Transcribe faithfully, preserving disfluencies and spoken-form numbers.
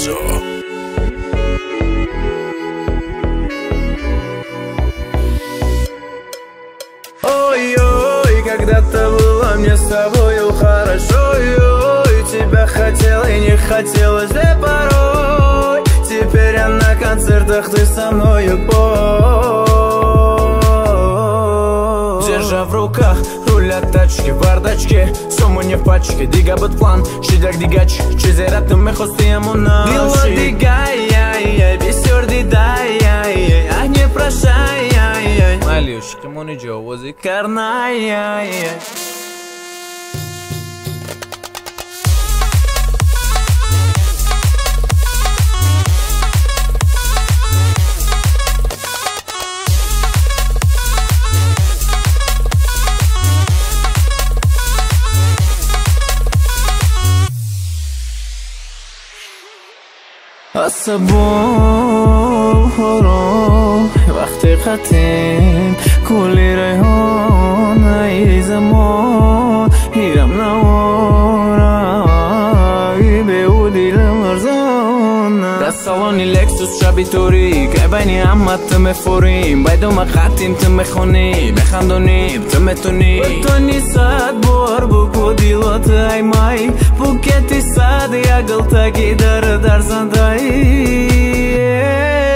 Лексо. Ой-ой, когда-то было мне с тобою хорошо. Ой-ой, тебя хотел и не хотелось, да порой. Теперь я на концертах, ты со мною пой. Держа в руках руль от тачки, в бардачке сумму не в пачке, дига бит план, шидак дигач, чизераттым мы хостием у нас. Дило дигай, ай-яй, бисер дидай, ай-яй, ах не прощай, ай-яй. Малюшки, муни джовози карнай, ай-яй. عصبان وقتی خطیم کلی ریحان ای زمان هیرم نوارای به او دیلم ارزان در سالانی لکسوس شبی توری که بینی همت مفوریم بایدوم خطیم تو میخونی بخندونیم تو میتونی بتونی صد بار بکو دیلات ای مای بوکتی صد یا گلتاکی در در زندایی